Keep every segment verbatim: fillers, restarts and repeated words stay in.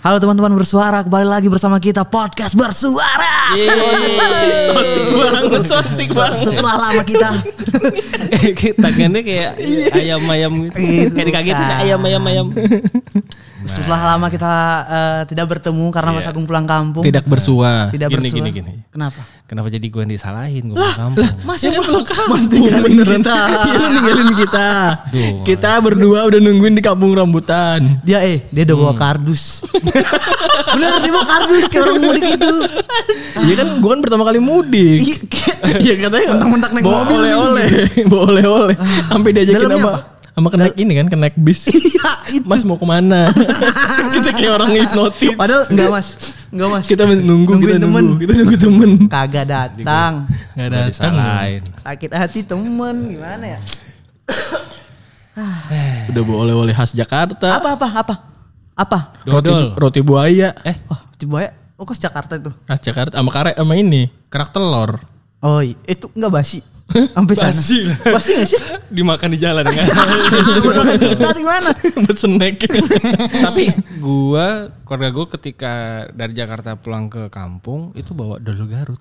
Halo teman-teman bersuara, kembali lagi bersama kita podcast bersuara. Sosik banget, sosik banget. Setelah lama kita tangannya kayak ayam-ayam gitu. Kayak dikagetin ayam-ayam-ayam. Setelah lama kita uh, tidak bertemu karena Mas Agung pulang kampung. Tidak bersua. Tidak Gini, bersua. gini, gini. Kenapa? Kenapa jadi gue yang disalahin? Gue pulang kampung. Mas Ya kan pulang Mas ninggalin kita. Dia ninggalin kita. Duh, Kita berdua udah nungguin di kampung rambutan. Dia eh dia udah bawa kardus. Bener dia bawa kardus kayak orang mudik itu. Iya kan gue kan pertama kali mudik. Iya, kayak- Iya katanya Mentang-mentang naik bawa mobil oleh-oleh. Bawa oleh-oleh. Sampai diajakin Dalamnya sama apa? sama kenaik ini kan, kenaik bis. Iya itu. Mas mau kemana? Kita kayak orang hipnotis. Padahal enggak Mas. Enggak Mas. Kita nunggu, Nungguin kita temen. nunggu, kita nunggu temen. Kagak datang. Gak Gue datang. disalahin. Sakit hati temen gimana ya? Udah bawa oleh-oleh khas Jakarta. Apa apa apa? Apa? Roti, Dodol. roti buaya. Eh, Oh, coba ya. Oh, kok Jakarta itu? Khas Jakarta sama karet sama ini, kerak telur. Oh, iya. Itu enggak basi. Sampai sana. Basi lah. Basi enggak sih? dimakan di jalan kan. Beneran kita di mana? Buat snack. Tapi gue, keluarga gue ketika dari Jakarta pulang ke kampung itu bawa dodol Garut.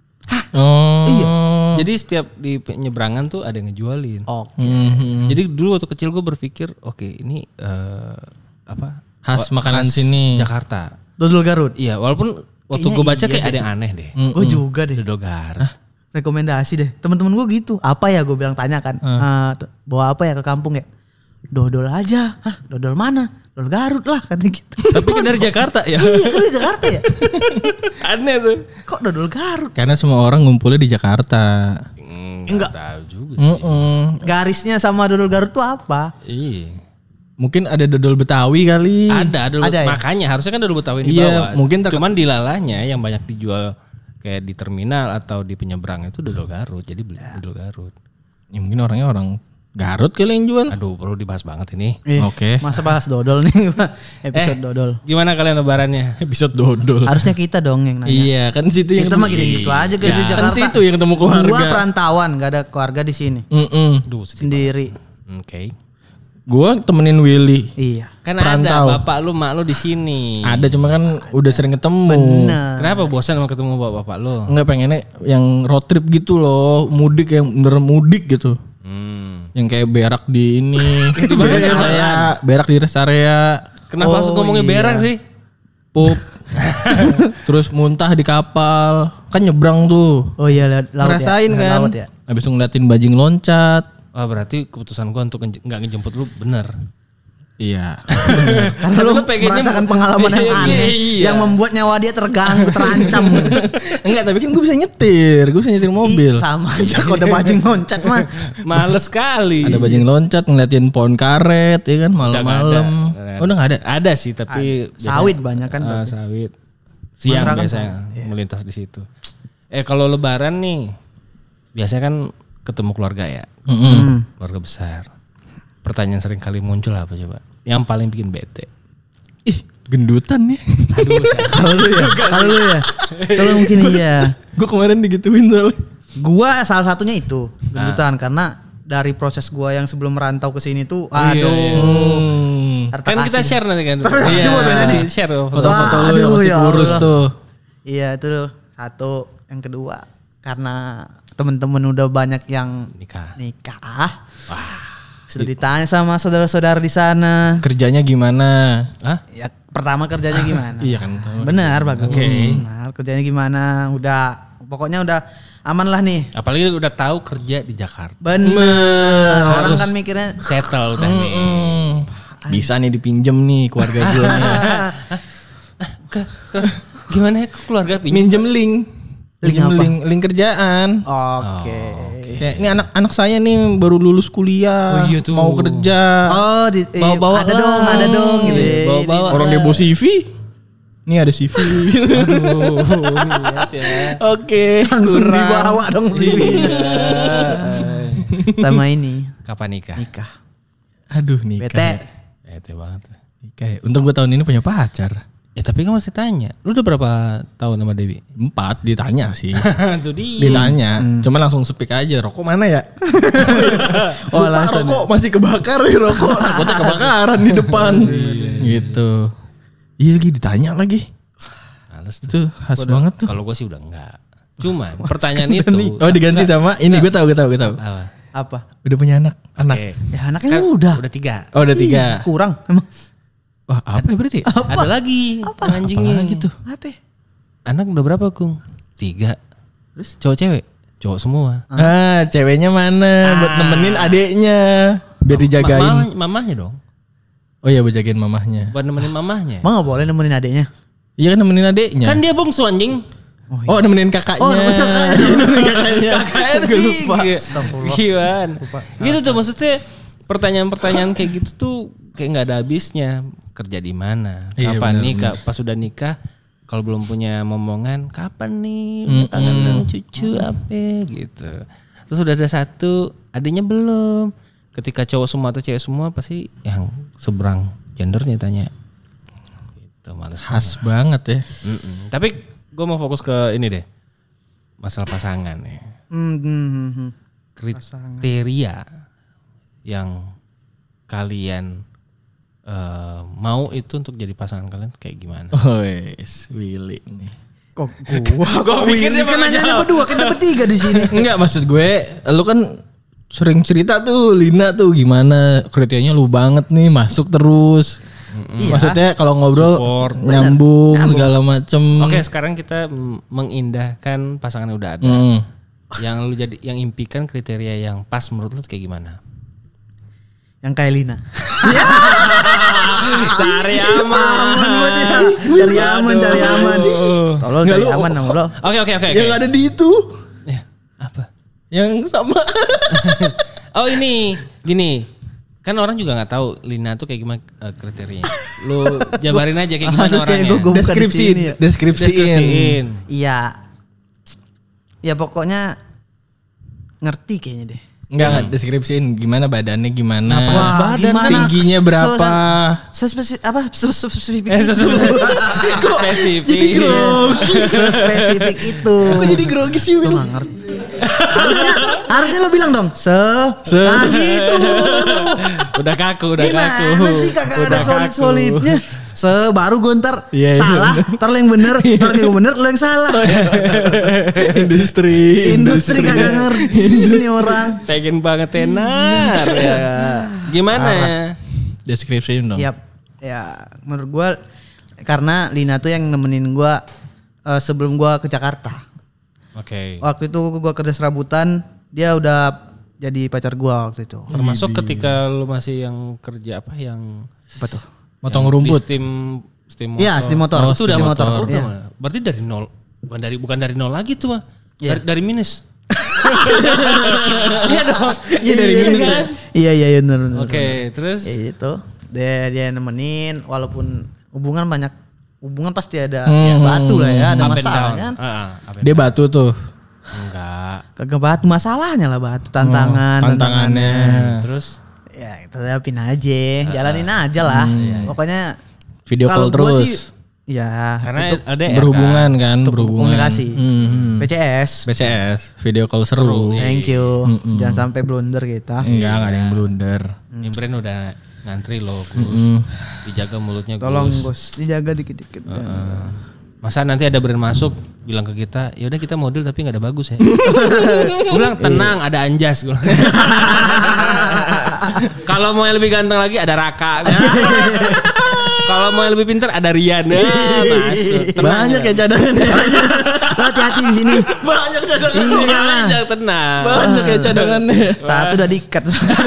Oh. Iya. Jadi setiap di penyeberangan tuh ada yang ngejualin. Oh. Mhm. Jadi dulu waktu kecil gue berpikir, oke ini eh, apa Khas Oh, makanan khas sini. Jakarta. Dodol Garut. Iya, walaupun waktu Kayaknya gue baca iya kayak deh. ada yang aneh deh. Mm-mm. Oh, juga deh. Dodol Garut. Rekomendasi deh. Teman-teman gue gitu. Apa ya gue bilang tanya kan. Eh, t- bawa apa ya ke kampung ya? Dodol aja. Hah, dodol mana? Dodol Garut lah katanya gitu. Tapi kan dari Jakarta ya. Iya, kan di Jakarta ya. Aneh tuh. Kok dodol Garut? Karena semua orang ngumpulnya di Jakarta. Enggak Enggak. tahu juga sih. Mm-mm. Garisnya sama dodol Garut tuh apa? Iya. Mungkin ada dodol Betawi kali. Ada, dodol Ada ya? makanya harusnya kan dodol Betawi yang Iya, dibawa. mungkin ter- cuman di lalanya yang banyak dijual kayak di terminal atau di penyeberang itu dodol Garut. Jadi beli dodol Garut. Ya mungkin orangnya orang Garut kali yang jual. Aduh, perlu dibahas banget ini. Eh, Oke. Masa bahas dodol nih episode Eh. dodol. Gimana kalian lebarannya? Episode dodol. Harusnya kita dong yang nanya. Iya, kan situ yang Kita mah gitu-gitu aja ke Ya, di kan Jakarta. situ yang ketemu keluarga. Gua perantauan, gak ada keluarga di sini. Mm-mm. Duh, sedih. Sendiri. Oke. Gua temenin Willy. Iya. Kan Perantau. ada bapak lu, mak lu di sini. Ada cuma kan udah sering ketemu. Bener. Kenapa bosan sama ketemu bapak-bapak lu? Enggak, pengennya yang road trip gitu loh, mudik yang bener mudik gitu. Hmm. Yang kayak berak di ini, di rest area, berak di rest area, Kenapa Oh, harus ngomongnya iya. berak sih? pup, terus muntah di kapal, kan nyebrang tuh. Oh iya, laut laut Ngerasain ya. kan? Laut ya. Habis itu ngeliatin bajing loncat. Wah, berarti keputusan gua untuk nge- nggak ngejemput lu bener. Iya. Karena lu Lu pengennya- merasakan pengalaman yang Iya, aneh iya. yang membuat nyawa dia terganggu, terancam. Enggak, tapi kan gue bisa nyetir, gue bisa nyetir mobil. Ih, sama aja kalau ada bajing loncat mah. Males sekali. Ada bajing loncat ngeliatin pohon karet, ya kan malam-malam. Udah nggak ada. Oh, udah nggak ada. Ada sih, tapi Sawit banyak kan Ah, berarti. sawit. Siang Kontrakan biasanya melintas di situ. Eh kalau lebaran nih, biasanya kan ketemu keluarga ya, Mm-mm. keluarga besar. Pertanyaan sering kali muncul apa coba? Yang paling bikin bete. Ih, gendutan nih. Aduh, Kalau lu ya, kalau lu ya. Kalau mungkin iya. Gue kemarin digituin soalnya. Gua salah satunya itu, gendutan karena dari proses gua yang sebelum merantau ke sini tuh, aduh. Hmm. harta kan kita kasih. share nanti kan. Tapi Iya, fotonya nih. nanti share foto. Foto-foto lu yang Aduh, masih ya kurus Allah. tuh. Iya itu loh, satu. Yang kedua, karena temen-temen udah banyak yang Nikah. nikah. Sudah ditanya sama saudara-saudara di sana. Kerjanya gimana? Hah? Ya pertama kerjanya gimana? Iya kan. Benar bagus. Oke. Nah, kerjanya gimana? Udah, pokoknya udah aman lah nih. Apalagi udah tahu kerja di Jakarta. Bener. Orang Harus kan mikirnya settle udah nih. Hmm. Bisa nih dipinjem nih keluarga gue. Ke- ke- Gimana ya keluarga pinjam? Minjem link. Link Minjem apa? link, link kerjaan. oke. Kayak ini anak-anak saya nih baru lulus kuliah, Oh iya tuh. mau kerja. Oh, di, eh, Bawa-bawa ada lah. dong, ada dong gitu. Bawa-bawa. Orang dia bawa C V. Nih ada C V. Aduh, lihat ya. Oke. Langsung kurang. dibawa dong C V-nya. Sama ini Kapan nikah? nikah. Aduh nikah. Bete. Bete banget. Nikah. Ya. Untung gue tahun ini punya pacar. Ya tapi kan masih tanya. Lu udah berapa tahun sama Dewi? Empat ditanya sih. Itu dia. Ditanya. Cuma langsung speak aja. Rokok mana ya? Oh, Lupa, alasan. rokok masih kebakar ya rokok. Takutnya kebakaran di depan. Gitu. Iya lagi ditanya lagi. Males tuh. Itu khas banget tuh. Kalau gue sih udah enggak. Cuman pertanyaan itu. Oh diganti sama ini gue tahu gue tahu gue tahu. Apa? Apa? Udah punya anak. Anak. Oke. Ya anaknya Kan udah. Udah tiga. Oh udah Ih, tiga. kurang emang. Wah apa ya berarti? Ada lagi. Apa? Anjingnya. Apalagi tuh? Apa? Anak udah berapa Kung? Tiga. Terus cowok cewek? Cowok semua. Ah ceweknya mana? Buat nemenin adeknya. Biar dijagain. Ma- mama- mamahnya dong. Oh iya buat jagain mamahnya. Buat nemenin mamahnya. Emang gak boleh nemenin adeknya? Iya kan nemenin adeknya. Kan dia bungsu anjing. Oh nemenin kakaknya. Oh, nemenin kakaknya. Nemenin kakaknya. Kakaknya Gue lupa. Gimana? Gitu tuh maksudnya pertanyaan-pertanyaan kayak gitu tuh kayak nggak ada habisnya. Kerja di mana? Iya, Kapan bener, nikah? Pas sudah nikah kalau belum punya momongan, kapan nih? Mm-mm. Kangen dong cucu apa gitu. Terus udah ada satu, adanya belum. Ketika cowok semua atau cewek semua pasti yang seberang gendernya tanya. Gitu, males Khas banget ya. Mm-mm. Tapi gue mau fokus ke ini deh, masalah pasangan ya. Hmm, hmm, hmm, hmm. Kriteria yang kalian uh, mau itu untuk jadi pasangan kalian kayak gimana? Oh yes, Willy nih. Kok gua? Kok Willy kan nanya berdua, kita bertiga di sini. Enggak maksud gue, lu kan sering cerita tuh Lina tuh gimana kriterianya lu banget nih masuk terus. Iya. Maksudnya kalau ngobrol Support. nyambung, Nyambung. segala macem. Oke, sekarang kita m- mengindahkan pasangan yang udah ada. Hmm. Yang lu jadi yang impikan kriteria yang pas menurut lu tuh kayak gimana? Yang kayak Lina. Cari aman. Cari aman, cari aman. Tolong cari aman dong, bro. Oke, oke, oke. Yang ada di itu, Ya, apa? yang sama. Oh ini, gini. Kan orang juga nggak tahu Lina tuh kayak gimana uh, kriterianya. Lu jabarin aja kayak gimana Maksudnya orangnya. gua- gua bukan di Deskripsi, sini ya. deskripsiin. Deskripsiin. Iya. Ya pokoknya ngerti kayaknya deh. Enggak, enggak deskripsiin gimana badannya gimana. Wah, badan kan tingginya Se- berapa? Sespesifik apa? Sespesifik Eh, itu. Spesifik. Sespesifik itu. Kok jadi grogi sih, Gua Will? nggak ngerti. harusnya harusnya lo bilang dong se, Se. nah gitu. Udah kaku, udah Gimana kaku. sih kagak ada Udah solid kaku. solidnya. Se baru gue ntar Iya, iya. salah, ntar lo yang bener, ntar gue bener, lo yang salah. Industri, Industri kagak ngerti ini orang. Pengen banget tenar ya. Gimana ya? Deskripsiin dong. Yap, ya menurut gue karena Lina tuh yang nemenin gue uh, sebelum gue ke Jakarta. Oke. Waktu itu gue kerja serabutan, dia udah jadi pacar gue waktu itu. Termasuk ketika lu masih yang kerja apa yang Apa tuh? Motong yang rumput. Di steam steam motor. Iya, steam motor. Oh, Itu udah steam motor. motor. Udah Iya. mah. Berarti dari nol. Bukan dari bukan dari nol lagi tuh mah. Iya. Dari dari minus. Iya dong. Iya, dari iya, minus kan? ya? Iya iya iya benar benar. Oke, terus Ya itu. Dia dia nemenin walaupun hubungan banyak hubungan pasti ada Hmm. batu lah ya, ada up and masalah down. kan. Ah, ah, up and Dia down. batu tuh. Enggak. Kagak batu masalahnya lah batu tantangan Oh, tantangannya. Terus Ya kita hadapin aja, jalanin aja lah. Pokoknya Video kalau call gua terus. sih, ya karena untuk ada Berhubungan kan, untuk berhubungan. komunikasi. Hmm. P C S. P C S, video call seru. Thank you. Mm-mm. Jangan sampai blunder kita. Enggak, enggak ada yang blunder. Imren udah ngantri loh, Gus. Mm. Dijaga mulutnya, Gus. Tolong bos, dijaga dikit-dikit. Heeh. Masa nanti ada brand masuk bilang ke kita, ya udah kita model tapi nggak ada bagus ya. Gue bilang tenang, ada Anjas. Gua bilang. Kalau mau yang lebih ganteng lagi ada Raka. Kalau mau yang lebih pintar ada Rian. Ya, masuk. Tenang, Banyak ya cadangannya. Lo hati-hati di sini. Banyak cadangan. Iya. Aja tenang. Banyak ya cadangannya. Satu udah diikat.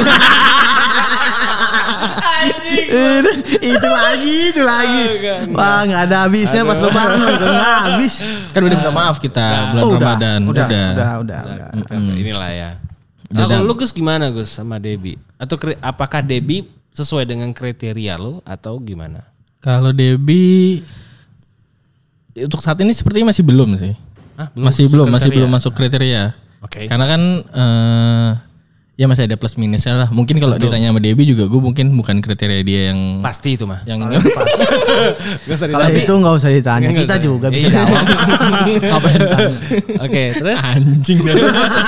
Itu lagi, itu lagi. Wah, nggak ada habisnya pas lebaran udah nggak habis. Kan udah minta maaf kita bulan Oh, udah, Ramadan. udah, udah, udah, udah. Nah, inilah ya. Nah, kalau lu Gus gimana Gus sama Debbie? Atau kri- apakah Debbie sesuai dengan kriteria lu atau gimana? Kalau Debbie untuk saat ini sepertinya masih belum sih. Hah, masih masuk belum, masih kriteria? belum masuk kriteria. Oke. Karena kan eh, ya masih ada plus minusnya lah. Mungkin kalau ditanya sama Debbie juga gue mungkin bukan kriteria dia yang Pasti itu mah. yang Kalau itu nggak usah ditanya, Nggak kita usah. juga bisa Iya. jawab. Apa yang tanya? Oke, terus anjing dah.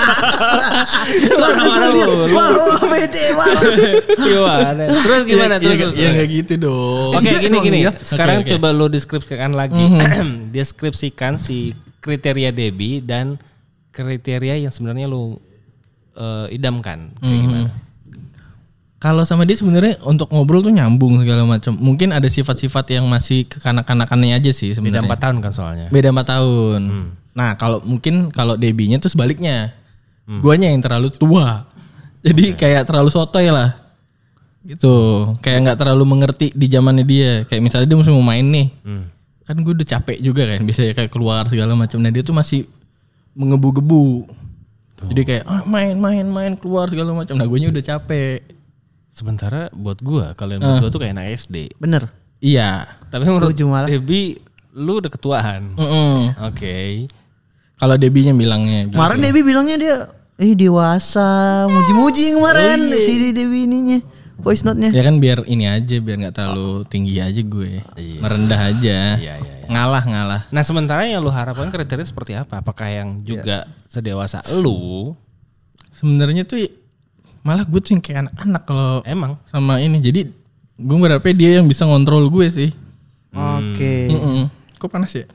Wah, wah, bete banget. gimana? Terus gimana? Terus, terus, Ya terus. enggak gitu dong. Oke, gini Emang gini. iya? Sekarang Oke, oke. coba lo deskripsikan lagi. Deskripsikan si kriteria Debbie dan kriteria yang sebenarnya lo eh, idamkan. Kayak gimana? Kalau sama dia sebenarnya untuk ngobrol tuh nyambung segala macam. Mungkin ada sifat-sifat yang masih kekanak-kanakannya aja sih Beda sebenarnya. empat tahun kan soalnya. Beda empat tahun. Nah, kalau mungkin kalau Debbie-nya tuh sebaliknya. Guanya yang terlalu tua. Jadi kayak terlalu sotoy lah. Gitu. Kayak nggak terlalu mengerti di zamannya dia. Kayak misalnya dia mesti mau main nih. Hmm. Kan gue udah capek juga kan, biasanya kayak keluar segala macam. Nah, dia tuh masih mengebu-gebu. Jadi kayak ah, main main main keluar segala macam. Nah, guanya udah capek. Sementara buat gua, kalian berdua tuh kayak anak S D. Bener. Iya. Tapi menurut Setuju malah. Debbie, lu udah ketuaan. Mm-mm. Oke. Kalau Debbie-nya bilangnya gitu. Kemarin Debbie bilangnya dia eh dewasa, muji-muji kemarin si Debbie ininya. Voice note-nya. Ya kan biar ini aja, biar nggak terlalu tinggi aja gue. Merendah aja. Iya, iya, iya. Ngalah, ngalah. Nah sementara yang lu harapkan kriteria seperti apa? Apakah yang juga sedewasa lu? Sebenarnya tuh malah gue tuh yang kayak anak-anak kalau Emang? sama ini. Jadi gue berharapnya dia yang bisa ngontrol gue sih. Oke. Mm-mm. Kok panas ya?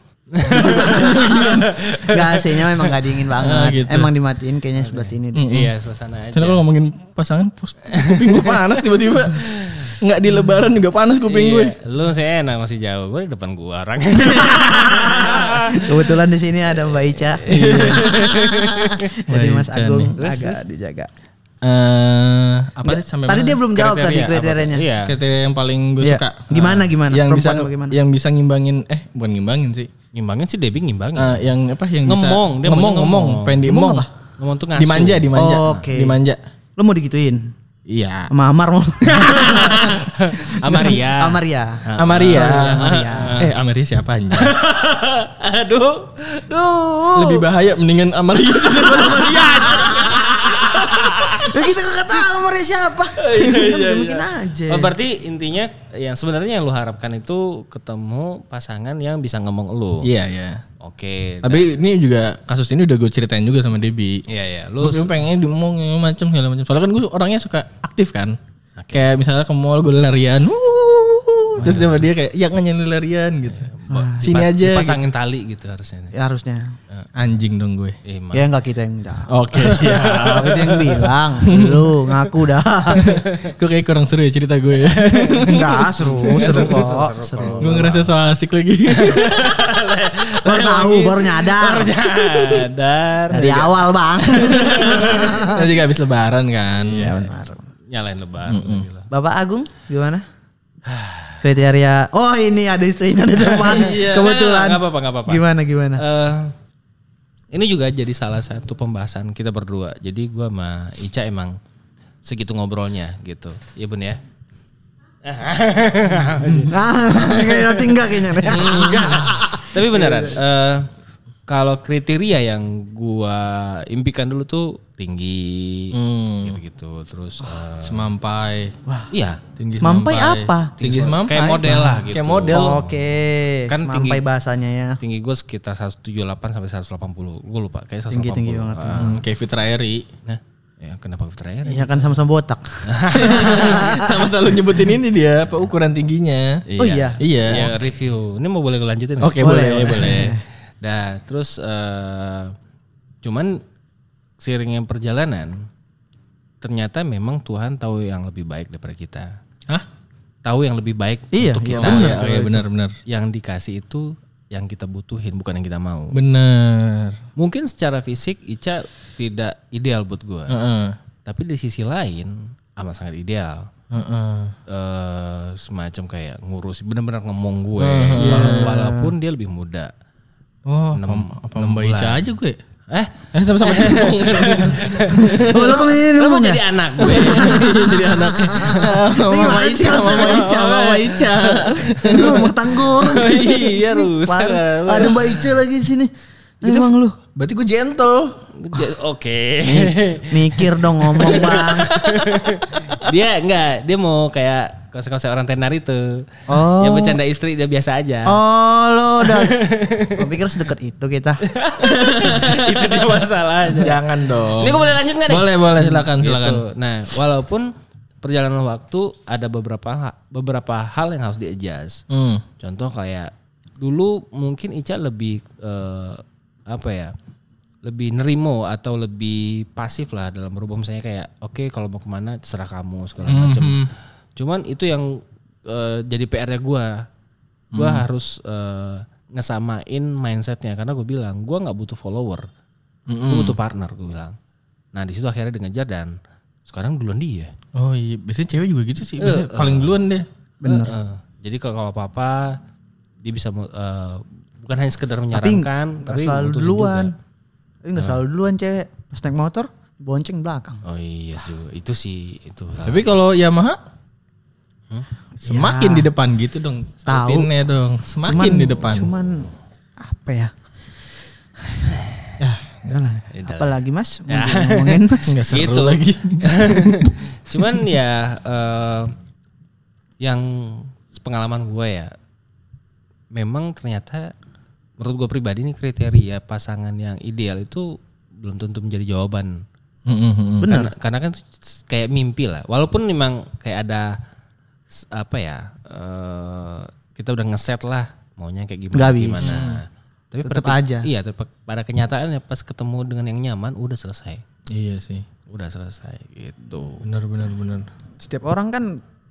Gak A C-nya memang gak dingin banget. Ah, gitu. Emang dimatiin kayaknya sebelah sini deh. Iya suasana aja. Karena kalau ngomongin pasangan, pus- kuping gue panas tiba-tiba. Nggak di lebaran juga panas kuping gue. Iya, lu sih enak masih jauh, gue di depan gua orangnya. Kebetulan di sini ada Mbak Ica. Jadi Mas Mbak Ica Agung nih. agak dijaga. Eh, apa sih sampai Tadi mana? dia belum jawab tadi Kriteria apa? kriterianya. Iya. Kriteria yang paling gue Iya. suka. Gimana gimana? Yang bisa Perempuan bagaimana? yang bisa ngimbangin eh bukan ngimbangin sih. Ngimbangin sih Debbie ngimbangin. Eh, yang apa yang Ngomong, dia bisa maunya ngomong ngomong, ngomong. pengen Ngomong diemong. apa? Ngomong tuh ngasuh. Dimanja, dimanja. Oh, oke. Dimanja. Lo mau digituin? Iya. Sama Amar mau? Amaria. Amaria. Amaria. Amaria. Eh, Amaria siapa anjing? Aduh. Duh. Lebih bahaya mendingan Amaria daripada Amaria. Ya kita gak tahu Amaria siapa. iya, Mungkin aja. Oh, berarti intinya yang sebenarnya yang lu harapkan itu ketemu pasangan yang bisa ngomong lu. Iya, iya. Oke. Tapi ini juga kasus ini udah gue ceritain juga sama Debbie. Iya ya, lu Gue pengen diomong macam segala macam. Soalnya kan gue orangnya suka aktif kan. Kayak misalnya ke mall gue larian. Wuh, terus dia sama dia kayak ya nyanyi larian gitu. Sini dipas- aja. dipasangin tali gitu harusnya. Ya harusnya. Anjing dong gue. Eh, man. Ya enggak kita yang jawab. Oke siap. Kita yang bilang. Lu ngaku dah. Gue kayak kurang seru ya cerita gue ya. Enggak seru, seru kok. Seru. Gue ngerasa so asik lagi. Baru tahu, baru nyadar. Sadar. Dari awal, Bang. Tadi juga habis lebaran kan. Ya benar. Nyalain lebar. gila. Bapak Agung gimana? Kriteria. Oh, ini ada istrinya di depan. Kebetulan. Enggak apa-apa, enggak apa-apa. Gimana gimana? Eh, ini juga jadi salah satu pembahasan kita berdua. Jadi gua sama Ica emang segitu ngobrolnya gitu. Iya Bun ya? Nah, kayak nanti enggak kayaknya. Enggak. Tapi beneran. eh, kalau kriteria yang gua impikan dulu tuh tinggi, Hmm. gitu-gitu. Terus eh, Semampai. iya, Tinggi Semampai apa? Tinggi semampai. kayak model lah gitu. Kayak model. Oke. Kan Sampai tinggi. bahasanya ya. Tinggi gue sekitar seratus tujuh puluh delapan sampai seratus delapan puluh. Gue lupa kayak seratus delapan puluh. Tinggi-tinggi banget. Ah. Hmm, kayak Fitra Eri. Nah, ya kenapa Fitra Eri? Iya kan sama-sama botak. Sama selalu nyebutin ini dia apa ukuran tingginya. Oh iya. Iya. Ya review. Ini mau boleh gue lanjutin nggak? Oke, Boleh, boleh, boleh. Nah, terus eh, cuman seiringnya perjalanan ternyata memang Tuhan tahu yang lebih baik daripada kita. Hah? Tahu yang lebih baik Iya, untuk iya, kita. Iya, iya benar-benar. Yang dikasih itu yang kita butuhin bukan yang kita mau. Benar. Mungkin secara fisik Ica tidak ideal buat gue. Heeh. Tapi di sisi lain amat sangat ideal. Heeh. Eh semacam kayak ngurus benar-benar ngomong gue Wala- walaupun dia lebih muda. Oh, Enam- apa enam Mbak Ica bulan. aja gue. Eh, Eh sama-sama ngomong. Oh, lo kemana lu mau ngomongnya? jadi anak gue. Jadi anaknya. Mama Gimana sih Ica, Mama konsepnya? Ica, Mama Ica. Lu rumah tanggur. Iya, rusak. Ada Mbak Ica lagi di sini. Emang lu. Berarti gue gentle. Oke. Mikir dong ngomong bang. Dia enggak, dia mau kayak konsep-konsep orang tenar itu. Oh. Ya bercanda istri dia biasa aja. Oh lo udah. Gue pikir sedekat itu kita. Itu dia masalahnya. Jangan dong. Ini gue boleh lanjut nggak nih? Boleh boleh silakan silakan. Gitu. Nah walaupun perjalanan waktu ada beberapa ha- beberapa hal yang harus di-adjust. Hmm. Contoh kayak dulu mungkin Ica lebih eh, apa ya? Lebih nerimo atau lebih pasif lah dalam berhubung, misalnya kayak oke okay, kalau mau kemana terserah kamu segala macam. Mm-hmm. Cuman itu yang uh, jadi P R-nya gue. Gue mm. harus uh, ngesamain mindsetnya karena gue bilang gue nggak butuh follower, mm-hmm. gue butuh partner gue bilang. Nah di situ akhirnya dia ngejar dan sekarang duluan dia. Oh iya, biasanya cewek juga gitu sih, biasanya uh, paling duluan deh. Bener. Uh, uh. Jadi kalau apa-apa dia bisa uh, bukan hanya sekedar menyarankan, tapi, tapi selalu duluan. Juga. Tapi nggak selalu duluan cewek, pas naik motor bonceng belakang. Oh iya juga, itu sih itu. Tapi kalau Yamaha hmm? semakin ya, di depan gitu dong, tahunya dong, semakin cuman, di depan. Cuman apa ya? Ya, enggak apalagi mas, ya. ngomongin mas, nggak seru gitu lagi. Cuman ya uh, yang pengalaman gue ya, memang ternyata menurut gue pribadi nih kriteria pasangan yang ideal itu belum tentu menjadi jawaban. Mm-hmm. Benar. Karena, karena kan kayak mimpi lah. Walaupun memang kayak ada apa ya, uh, kita udah ngeset lah maunya kayak gimana Gak gimana. Bisa. Tapi tetap pada, aja. Iya, tetap, pada kenyataannya pas ketemu dengan yang nyaman udah selesai. Iya sih. Udah selesai gitu. Benar benar benar. Setiap orang kan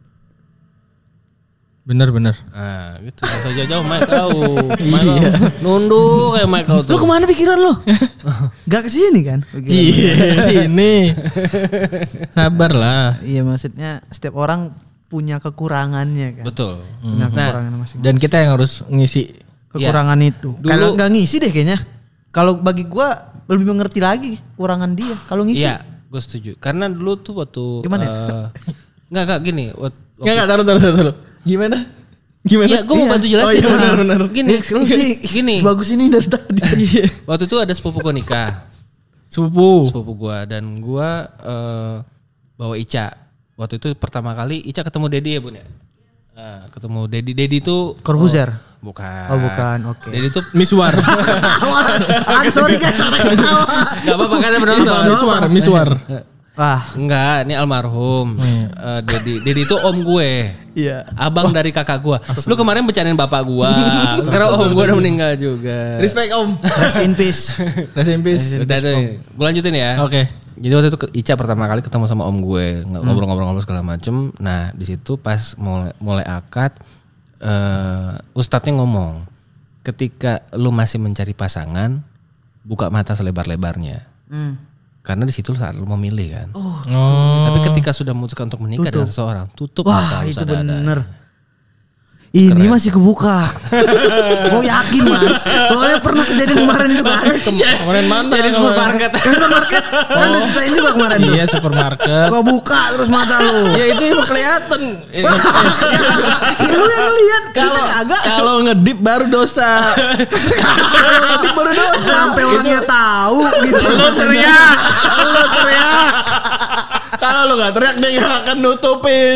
bener-bener. Nah gitu, gak usah jauh-jauh Mike tahu. Iya. Nunduk kayak Mike kau tuh. Lu kemana pikiran lu? Gak kesini kan? Iya, sini. Sabar lah. Iya maksudnya setiap orang punya kekurangannya kan. Betul. Punya Hmm. kekurangan Nah, masing-masing. Dan kita yang harus ngisi kekurangan ya. itu. Kalau nggak ngisi deh kayaknya. Kalau bagi gua lebih mengerti lagi kekurangan dia. Kalau ngisi. Iya, gue setuju. Karena dulu tuh waktu. Gimana? Uh, nggak nggak gini. Waktu, Nggak nggak taruh taruh taruh. Gimana? Gimana? Iya, gue mau bantu jelasin. Oh, iya, benar, benar. Gini, sih, gini. Bagus ini dari tadi. Waktu itu ada sepupu gue nikah. Sepupu. Sepupu gue dan gue uh, bawa Ica. Waktu itu pertama kali Ica ketemu Dedi ya bun ya. Uh, ketemu Dedi. Dedi itu Corbuzier. Oh, bukan. Oh bukan, oke. Okay. Dedi itu Miswar. Ah sorry guys, nggak apa-apa kan benar Miswar, Miswar. Ah, enggak, ini almarhum. Hmm. Uh, Dedi, Dedi itu om gue. Iya. Abang oh. dari kakak gue. Lu kemarin bercandain bapak gue. Sekarang om gue udah meninggal juga. Respect om. Rest in peace. Rest in peace. Udah tuh. Gue lanjutin ya. Oke. Okay. Jadi waktu itu Ica pertama kali ketemu sama om gue, ngobrol-ngobrol-ngobrol segala macem. Nah di situ pas mulai, mulai akad, uh, ustadznya ngomong, ketika lu masih mencari pasangan, buka mata selebar-lebarnya. Hmm. Karena di situ saat lu memilih kan. Oh. oh. Tapi ketika sudah memutuskan untuk menikah tutup. dengan seseorang, tutup Wah, mata. Itu bener. Ini keren. Masih kebuka. Gue yakin mas. Soalnya pernah kejadian kemarin itu kan. Kemarin mana? Jadi supermarket. Supermarket. Oh. Kan udah ceritain juga kemarin tuh. Iya supermarket. Gue buka terus mata lu. Ya itu emang kelihatan. Ya, lu yang ngeliat. Kalau kalau ngedip baru dosa. Kalau ngedip baru dosa. Sampai orangnya tahu gitu. Lu teriak. Lu teriak. Kalau lu gak teriak dia gak akan nutupin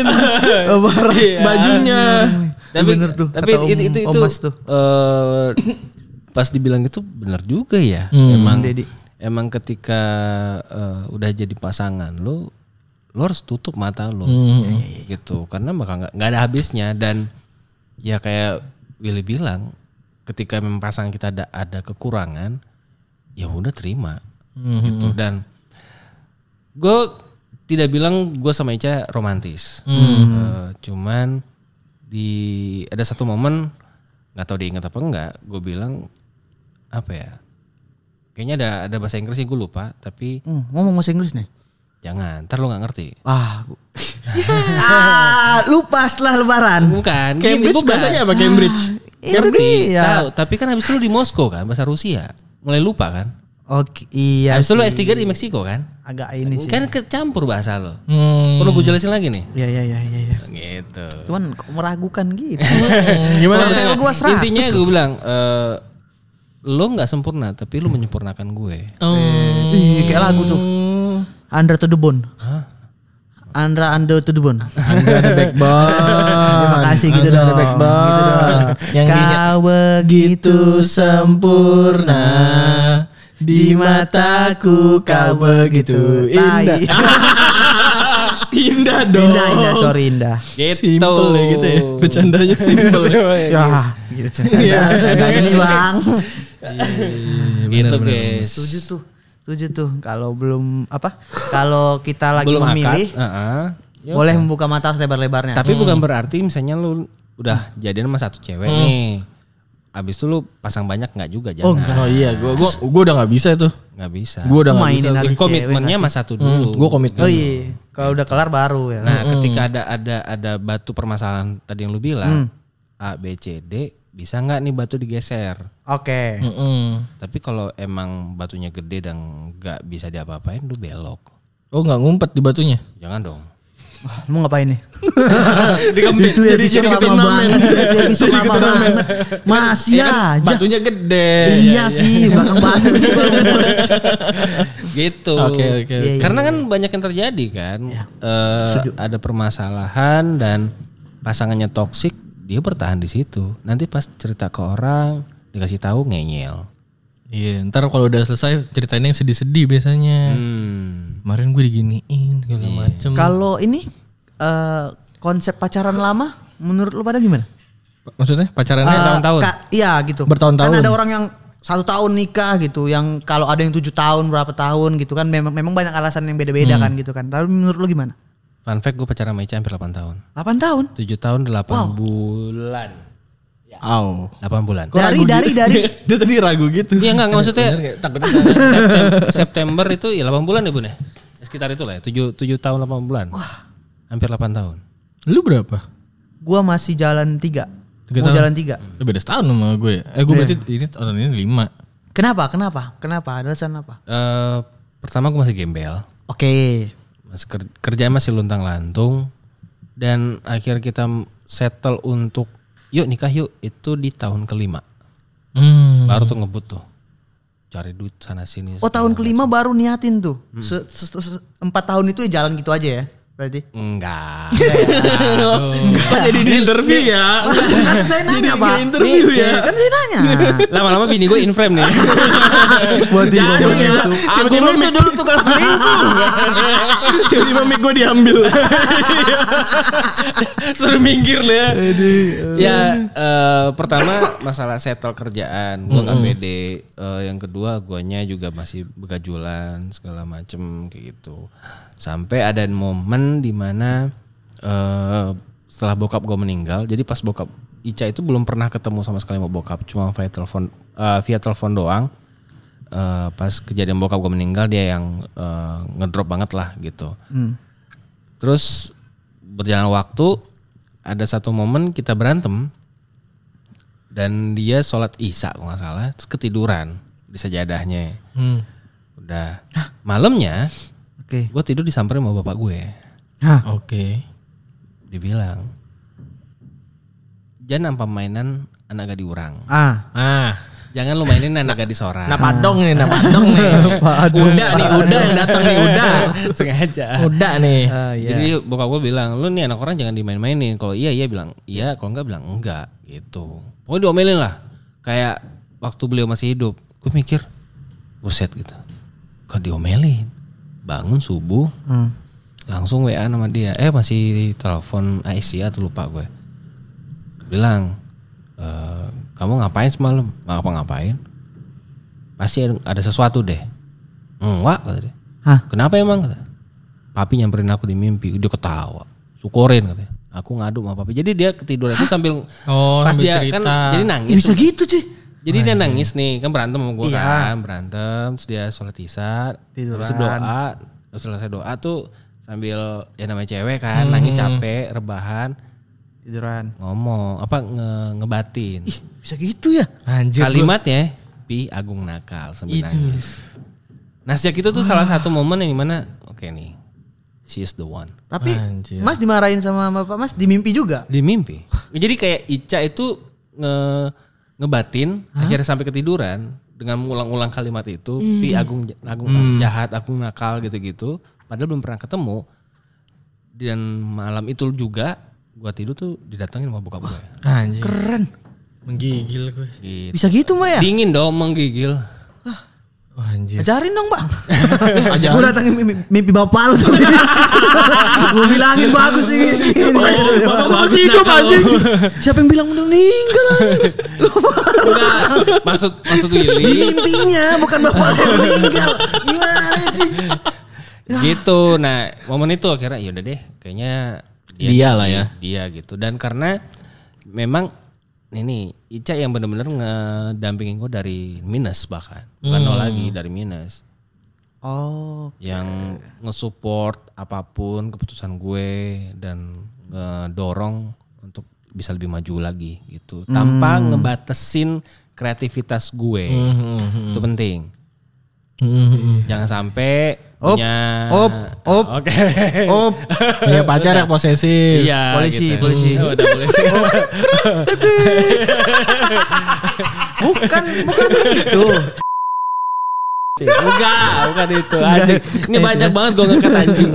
bajunya. Tapi bener tuh, tapi itu itu itu tuh. Uh, pas dibilang itu benar juga ya. Hmm. Emang Dedi. Emang ketika uh, udah jadi pasangan lo, lo harus tutup mata lo, hmm. gitu. Karena bakal nggak nggak ada habisnya dan ya kayak Willy bilang, ketika memang pasangan kita ada ada kekurangan, ya udah terima, hmm. gitu. Dan gue tidak bilang gue sama Ica romantis, hmm. uh, cuman di ada satu momen nggak tahu dia ingat apa enggak, gue bilang apa ya, kayaknya ada ada bahasa Inggrisnya gue lupa tapi hmm, ngomong bahasa Inggris nih jangan, ntar lo nggak ngerti. Ah, ah lupa setelah lebaran. Bukan. Cambridge gini, bukan. bahasanya apa Cambridge? Ah, ngerti ya. Tahu, tapi kan habis itu lo di Moskow kan, bahasa Rusia, mulai lupa kan. Oke, iya. Habis itu lo S tiga di Meksiko kan? Agak ini sih. Kan kecampur bahasa lo. Hmm. Perlu gue jelasin lagi nih? Iya iya iya iya. Gitu. Cuman kok meragukan gitu. Hmm, gimana? Nah, intinya gue bilang uh, lo nggak sempurna tapi lo menyempurnakan gue. Oh. Ih, kayak lagu tuh. Andra to the bone. Hah? Andra Ando to the bone. Angga ada backbone. Terima kasih gitu Angga dong. ada backbone. Gitu dong. Yang Kau begitu sempurna. Di mataku kau begitu indah. Indah dong. Indah, indah, sorry indah. Gitu. Simple ya gitu ya. Bercandanya simple. Ya, gitu canda gini bang. Gitu guys. Setuju tuh, setuju tuh. Kalau belum apa? Kalau kita lagi Belum memilih, akad, uh-uh. Ya boleh udah. membuka mata selebar-lebarnya. Tapi bukan berarti misalnya lu udah jadian sama satu cewek nih. Abis itu lu pasang banyak nggak juga jangan. Oh, enggak. Oh iya, gua gua gua udah enggak bisa itu. Nggak bisa. Gua udah enggak mainin bisa. nanti Gua. Komitmennya cewek sama satu dulu. Gua komitmen. Oh iya, kalau udah kelar baru ya. Nah, ketika ada ada ada batu permasalahan tadi yang lu bilang A B C D, bisa nggak nih batu digeser? Oke. Mm-mm. Tapi kalau emang batunya gede dan nggak bisa diapa-apain, lu belok. Oh enggak ngumpet di batunya. Jangan dong. Wah, lu mau ngapain nih? Dikembit. Itu episode lama banget, itu episode lama banget. Masih Ya kan aja. batunya gede. Iya sih, belakang batu sih Bang. Gitu. Oke, oke, Iya, iya, Karena kan banyak yang terjadi kan. Eh, ada permasalahan dan pasangannya toksik, dia bertahan di situ. Nanti pas cerita ke orang dikasih tahu ngeyel. Iya, ntar kalau udah selesai ceritainnya yang sedih-sedih biasanya. Hmm. Kemarin gue diginiin segala macem. Kalau ini eh, konsep pacaran lama menurut lu pada gimana? Maksudnya pacarannya Eh, tahun-tahun? ka- Iya gitu. Bertahun-tahun. Kan ada orang yang satu tahun nikah gitu, yang kalau ada yang tujuh tahun berapa tahun gitu kan, memang memang banyak alasan yang beda-beda kan gitu kan. Tapi menurut lu gimana? Fun fact, gue pacaran sama Ica hampir delapan tahun. delapan tahun? tujuh tahun delapan Wow. bulan. Aw. delapan bulan. Kok Dari- ragu dari- gitu? dari. Dia tadi ragu gitu. Iya enggak, enggak maksudnya Bener nggak? Takutnya September, September itu ya delapan bulan ya Bun ya? Sekitar itu lah ya, tujuh, tujuh tahun delapan bulan. Hampir delapan tahun. Lu berapa? Gua masih jalan tiga. Tiga Mau tahun? jalan tiga. Lu beda setahun sama gue. Eh gue berarti ini tahun ini lima. Kenapa? Kenapa? Kenapa? Ada alasan apa? Eh, pertama gue masih gembel. Oke. Masih ker- kerjaan masih luntang lantung. Dan akhirnya kita settle untuk yuk nikah yuk, itu di tahun kelima. Hmm. Baru tuh ngebut tuh. Cari duit sana sini. Oh tahun kelima baru niatin tuh. Se- se- se- Empat tahun itu ya jalan gitu aja ya berarti. Enggak. Kok jadi di interview ya? Kan saya nanya pak. interview Iya, kan saya nanya. Lama-lama bini gue in frame nih. Buat di Aku itu dulu tukang selingkuh. Tiba-tiba mic gue diambil. Suruh minggir lu ya. Ya eh, pertama masalah settle kerjaan, gue nggak pede. Eh, yang kedua guanya juga masih begajulan segala macem kayak gitu. Sampai ada momen dimana eh, setelah bokap gue meninggal, jadi pas bokap Ica itu belum pernah ketemu sama sekali sama bokap, cuma via telepon eh, via telepon doang. Eh, pas kejadian bokap gue meninggal dia yang eh, ngedrop banget lah gitu. Terus berjalan waktu ada satu momen kita berantem dan dia sholat isya kalau nggak salah terus ketiduran di sajadahnya. Hmm. Udah malamnya Oke. gue tidur disamperin sama bapak gue. Hah. Oke. Dibilang jangan nampak mainan anak gadi urang. Ah. Ah. Jangan lu mainin anak gadis orang. Nah padong nih, nah padong nih. Udah nih, udah yang datang nih, udah. Sengaja. Udah nih. Ah, iya. Jadi bokap gue bilang, lu nih anak orang jangan dimain-mainin. Kalau iya iya bilang iya, kalau enggak bilang enggak gitu. Pokoknya diomelin lah. Kayak waktu beliau masih hidup. Gue mikir, buset gitu. Kok diomelin? Bangun subuh, Hmm. langsung W A sama dia. Eh masih telepon A I C atau lupa gue. Bilang, e, kamu ngapain semalam? Nggak ngapa-ngapain. Pasti ada sesuatu deh. Enggak kata dia. Hah? Kenapa emang? Kata. Papi nyamperin aku di mimpi, dia ketawa. Syukurin katanya. Aku ngadu sama papi. Jadi dia ketiduran itu sambil Oh, pas sambil dia cerita. kan jadi nangis. Bisa gitu cuy. Jadi dia nangis nih, kan berantem sama gue Iya. kan, berantem, terus dia sholat isya, Tiduran. terus doa, terus selesai doa tuh sambil ya namanya cewek kan, nangis capek, rebahan, Tiduran. ngomong apa nge ngebatin. Ih bisa gitu ya. Anjir. Kalimatnya Pi Agung nakal sambil Itu. nangis. Nah sejak itu tuh salah satu momen yang dimana oke nih, she is the one. Tapi Anjir. Mas dimarahin sama bapak Mas di mimpi juga. Di mimpi. Jadi kayak Ica itu nge ngebatin, akhirnya sampai ketiduran dengan mengulang-ulang kalimat itu, Pi Agung Agung Hmm. jahat, Agung nakal gitu-gitu, padahal belum pernah ketemu. Dan malam itu juga gua tidur tuh didatengin sama bokap gue. Anjing. Keren. Menggigil gue. Gitu. Bisa gitu mbak ya? Dingin dong menggigil. Wah, anjir. Ajarin dong mbak. Gue datangin mimpi, mimpi bapak lu. Gue bilangin bagus nih. Bapak masih hidup anjing. Siapa yang bilang udah meninggal anjing? Enggak, maksud maksud Di Willy mimpinya bukan bapak yang meninggal. Gimana sih? gitu. Nah momen itu akhirnya yaudah deh kayaknya Dia lah ya. Dia gitu. Dan karena memang ini Ica yang benar-benar ngedampingin gue dari minus bahkan. Bukan nol lagi, dari minus. Oh. Yang nge-support apapun keputusan gue dan ngedorong untuk bisa lebih maju lagi gitu. Tanpa ngebatesin kreativitas gue. Itu penting. Jangan sampai Op, punya op, op, Oke. op. Punya pacar yang posesif. Iya, Polisi, gitu. polisi. Oh, udah polisi. Bukan, bukan itu. Enggak, bukan itu. Anjing. Ini banyak banget gue ngangkat anjing.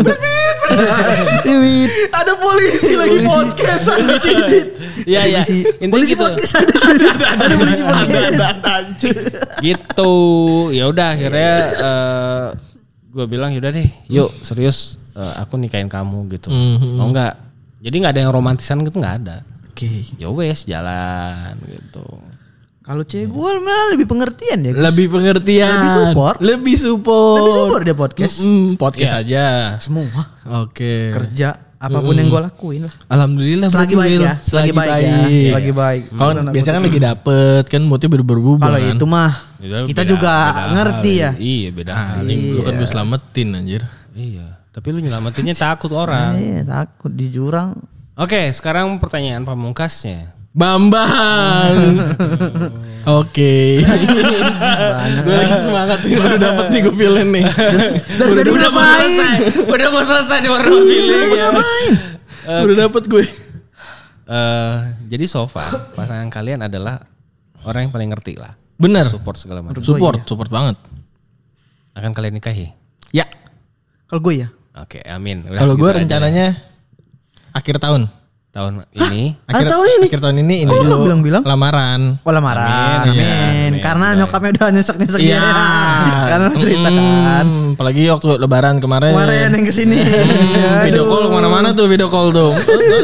Ada polisi lagi podcast anjing. Iya, iya. Intinya Polisi gitu. podcast ada. Ada polisi podcast. Gitu. Ya udah akhirnya eh, gue bilang yaudah deh, yuk serius eh, aku nikahin kamu gitu. Mau enggak? Jadi enggak ada yang romantisan gitu, enggak ada. Oke. Ya wes jalan gitu. Kalau cewek gue malah lebih pengertian ya. Gus. Lebih pengertian. Lebih support. Lebih support. Lebih support dia podcast. Mm-mm, podcast Iya. aja. Semua Oke. kerja apapun yang gue lakuin lah. Alhamdulillah. Selagi betul, baik Wil. ya. Selagi baik ya. Selagi baik. Kalau biasanya kan lagi dapet kan moodnya berubah-ubah. Kalau kan. itu mah Beda- kita beda- juga beda ngerti hal. ya. Iya beda hal. Anjing lu kan gue selamatin anjir. Iya. Tapi lu nyelamatinnya takut orang. Eh takut di jurang. Oke, sekarang pertanyaan pamungkasnya. Bambang. Oke. Gue lagi semangat nih baru dapet nih gue pilih nih. Dari tadi ngapain? Udah mau selesai di warna Iya, pilih. ngapain? Udah dapet gue. Eh, jadi so far pasangan kalian adalah orang yang paling ngerti lah. Bener. Support segala macam. Support, support banget. Akan kalian nikahi? Ya. Kalau gue ya. Oke, amin. Udah Kalau segitu gue aja. rencananya akhir tahun. tahun ini. Akhir Ah, tahun ini? Akhir tahun ini ini Kok lu dulu. bilang-bilang? Lamaran. Oh lamaran, Amin, amin. iya, amin. Karena Baik. nyokapnya udah nyesek-nyesek Iya. dia. Karena cerita kan. Mm, apalagi waktu lebaran kemarin. Kemarin yang kesini. Hmm, video call kemana-mana tuh video call tuh.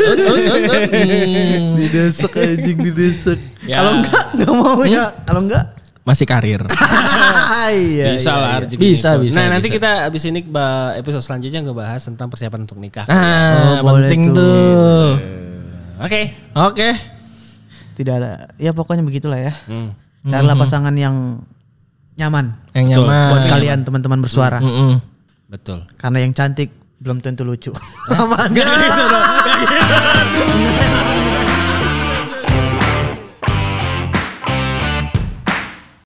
Hmm, Didesek anjing, didesek. Ya. Kalau enggak, enggak mau ya. Kalau enggak. masih karir. Iya. Bisa iya, lah iya. rezeki Bisa, itu. bisa, Nah nanti bisa. kita abis ini ba- episode selanjutnya ngebahas tentang persiapan untuk nikah. Ah, Oh, boleh penting tuh. tuh. Oke. Oke. Tidak ada. Ya pokoknya begitulah ya. Hmm. Carilah pasangan yang nyaman Yang Betul. nyaman. buat kalian teman-teman bersuara. Mm-mm. Betul. Karena yang cantik belum tentu lucu. Apa enggak? Gitu